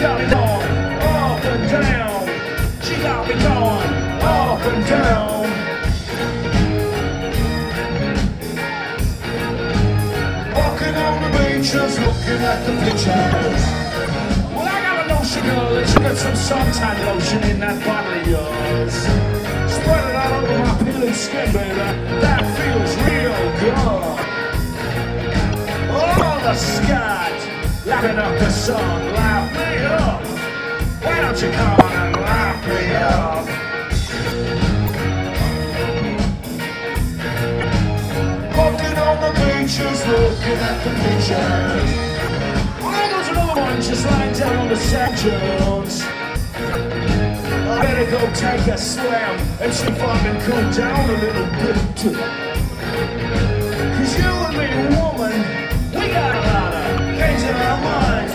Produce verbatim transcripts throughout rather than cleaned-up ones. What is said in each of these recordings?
got me going up and down. She got me going up and down. Walking on the beaches, looking at the pictures. Well, I got a notion, girl, that you got some suntan lotion in that bottle of yours. Spread it all over my peeling skin, baby. That feels real good. Oh, the sky, lapping up the sun, lap me up. Why don't you come on and lap me up? Walking on the beaches, looking at the pictures. Oh, there's another one just lying down on the sand dunes. I better go take a swim and see if I can cool down a little bit. Cause you and me, woman, we got a lot of things in our minds.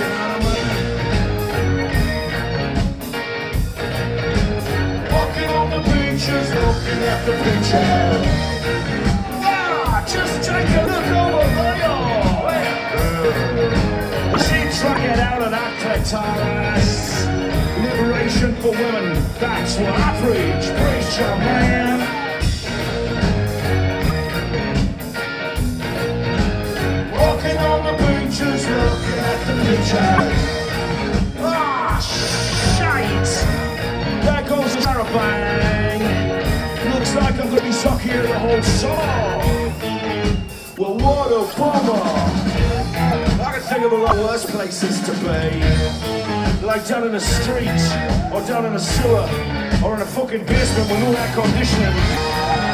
Walking on the beaches, looking at the pictures. Ah, just take a look over there. She struck it out of that clitoris. Liberation for women, that's what I preach. Preacher man. Walking on the beaches, looking at the pictures. Ah, shite. There goes the sarabang. Looks like I'm gonna be stuck here the whole song. Well, what a bummer. I can think of a lot worse places to be. Like down in the street, or down in the sewer, or in a fucking basement with no air conditioning.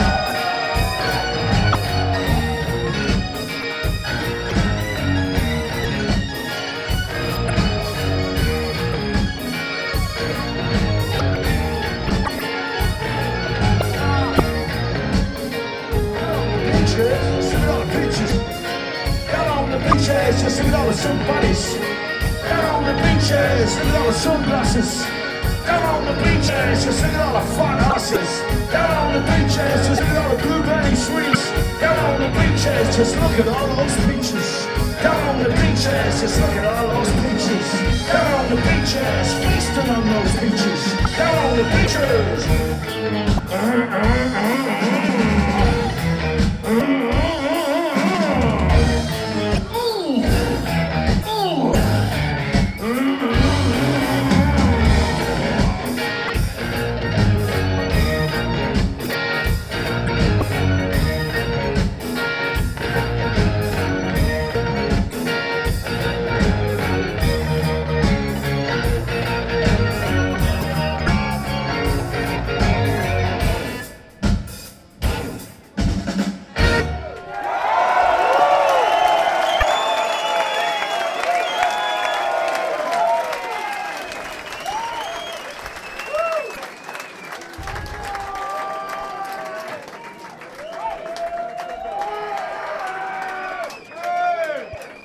Just look at all the sun buddies. Down on the beaches, look at all the sunglasses. Down on the beaches, just look at all the fun asses. Down on the beaches, just look at all the blueberry sweets. Down on the beaches, just look at all those peaches. Down on the beaches, just look at all those peaches. Down on the beaches, feasting on those peaches. Down on the beaches. Uh, uh, uh.